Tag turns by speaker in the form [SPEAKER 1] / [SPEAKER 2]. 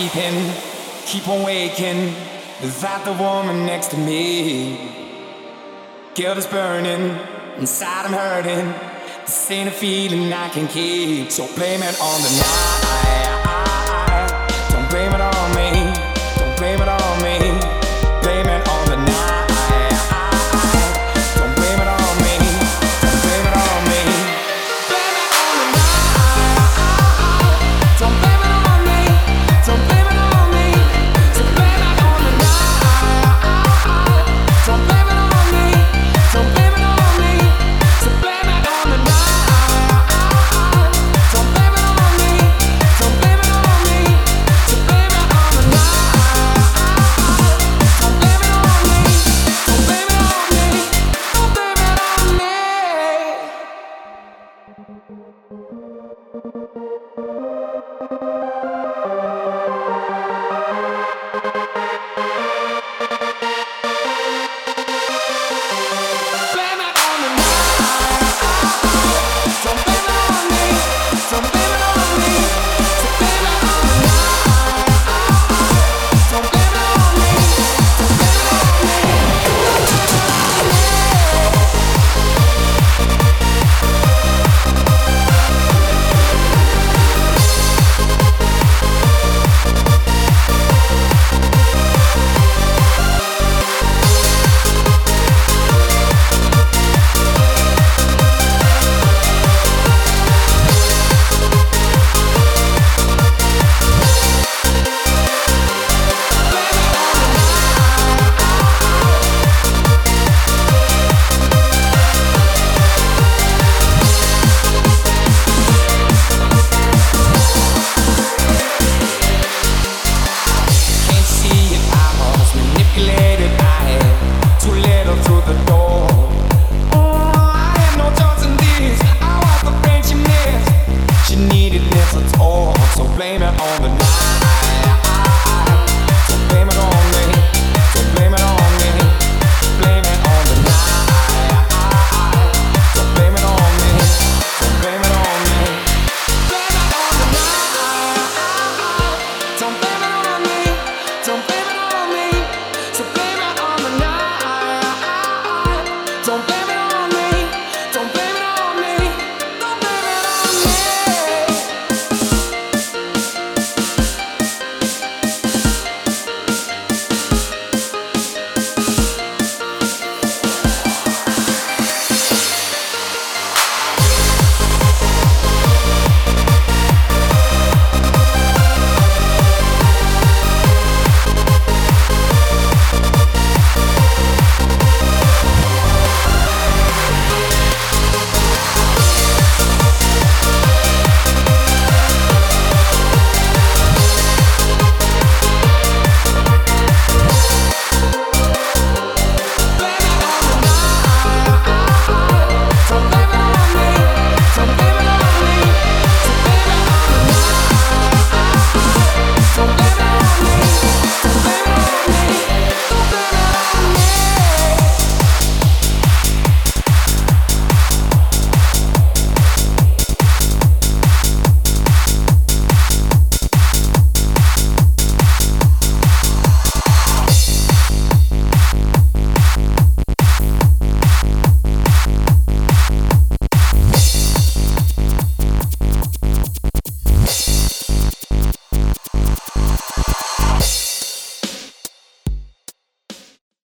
[SPEAKER 1] sleeping, keep on waking without the woman next to me. Guilt is burning, inside I'm hurting. This ain't a feeling I can keep. So blame it on the night. Don't blame it on me. Don't blame it on me. Blame it on the night. Don't blame it on me. Don't blame it on me. Blame it on the night. Don't blame it on me. Don't blame it on me. So blame it on the night. Don't blame it on me. Don't blame it on me. So blame it on the night. Don't blame it on me. Don't blame it on me. So blame it on the night. Don't blame it on me. Don't blame it on me. Don't blame it on me. Blame it on the night. Don't blame it on me. Don't blame it on me. So blame it on the night. Don't blame it on me. Don't blame it on me. Can't see it, I'm almost manipulated.